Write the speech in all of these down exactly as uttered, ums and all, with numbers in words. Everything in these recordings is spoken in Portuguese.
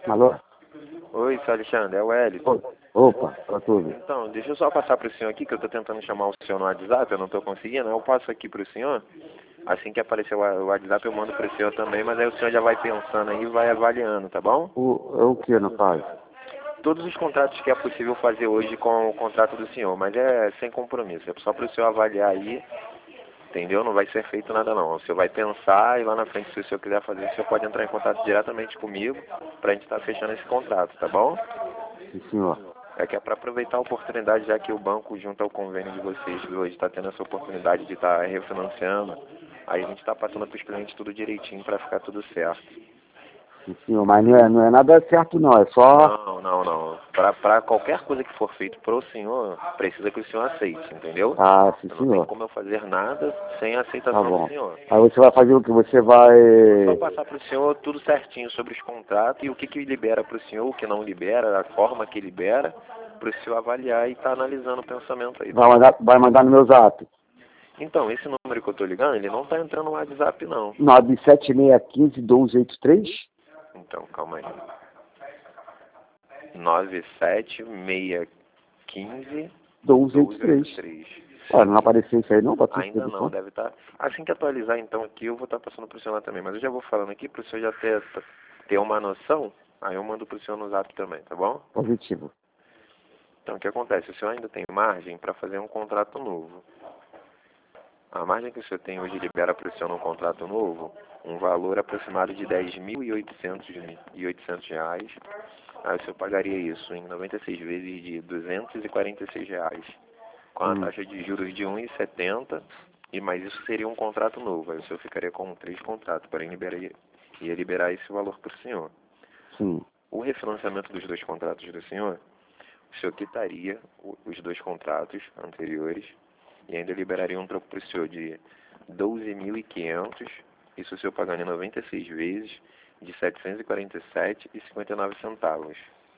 Alô? Oi, seu Alexandre, é o Wellington. Opa, tá tudo. Então, deixa eu só passar para o senhor aqui, que eu estou tentando chamar o senhor no WhatsApp, eu não estou conseguindo. Eu passo aqui para o senhor. Assim que aparecer o o WhatsApp, eu mando para o senhor também, mas aí o senhor já vai pensando aí e vai avaliando, tá bom? O, é o que, no caso? Todos os contratos que é possível fazer hoje com o contrato do senhor, mas é sem compromisso. É só para o senhor avaliar aí, entendeu? Não vai ser feito nada não. O senhor vai pensar e lá na frente, se o senhor quiser fazer, o senhor pode entrar em contato diretamente comigo para a gente estar fechando esse contrato, tá bom? Sim, senhor. É que é para aproveitar a oportunidade, já que o banco, junto ao convênio de vocês, hoje está tendo essa oportunidade de estar refinanciando, aí a gente está passando para os clientes tudo direitinho para ficar tudo certo. Sim, senhor. Mas não é, não é nada certo, não. É só... Não, não, não. Para qualquer coisa que for feito para o senhor, precisa que o senhor aceite, entendeu? Ah, sim, Não tem senhor. como eu fazer nada sem a Tá aceitação do bom. senhor. Aí você vai fazer o que? Você vai... Só passar para o senhor tudo certinho sobre os contratos e o que, que libera para o senhor, o que não libera, a forma que libera, para o senhor avaliar e estar analisando o pensamento aí. Vai mandar, vai mandar no meu zap. Então, esse número que eu tô ligando, ele não tá entrando no WhatsApp, não. nove sete seis um cinco, um dois oito três? Então, calma aí. nove sete seis um cinco, dois oito dois oito três. três. Ué, não apareceu isso aí não? Pra tu Ainda ter não, deve estar. Assim que atualizar, então, aqui, eu vou estar passando pro senhor lá também. Mas eu já vou falando aqui pro senhor já ter, ter uma noção. Aí eu mando pro senhor no zap também, tá bom? Positivo. Então, o que acontece? O senhor ainda tem margem para fazer um contrato novo. A margem que o senhor tem hoje libera para o senhor num contrato novo um valor aproximado de dez mil e oitocentos reais. Aí o senhor pagaria isso em noventa e seis vezes de duzentos e quarenta e seis reais, com a Hum. taxa de juros de um vírgula setenta, e mais isso seria um contrato novo. Aí o senhor ficaria com três contratos, porém liberaria, ia liberar esse valor para o senhor. Sim. O refinanciamento dos dois contratos do senhor, o senhor quitaria os dois contratos anteriores e ainda liberaria um troco para o senhor de doze mil e quinhentos, isso o senhor pagando em noventa e seis vezes de setecentos e quarenta e sete reais e cinquenta e nove centavos.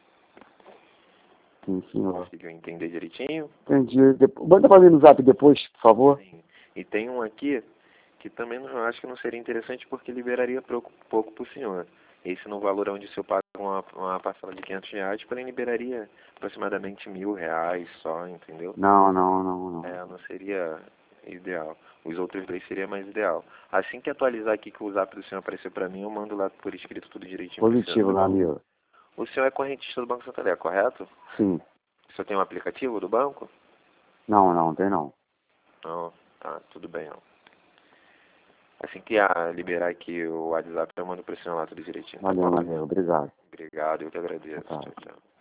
Sim, senhor. Conseguiu entender direitinho? Entendi. Depo- Manda pra mim no zap depois, por favor. Sim. E tem um aqui que também não, acho que não seria interessante porque liberaria pouco, pouco para o senhor. Esse no valor onde o senhor paga uma, uma parcela de quinhentos reais, porém liberaria aproximadamente mil reais só, entendeu? Não, não, não, não. É, não seria ideal. Os outros dois seria mais ideal. Assim que atualizar aqui que o zap do senhor apareceu para mim, eu mando lá por escrito tudo direitinho pro Positivo, senhor, meu tá bom? amigo. O senhor é correntista do Banco Santander, correto? Sim. O senhor tem um aplicativo do banco? Não, não, tem não. Não, tá, tudo bem, não. Assim que a liberar aqui o WhatsApp, eu mando pro senhor lá tudo direitinho, tá Valeu, bom? valeu. Obrigado. Obrigado, eu que agradeço. Tá. Tchau, tchau.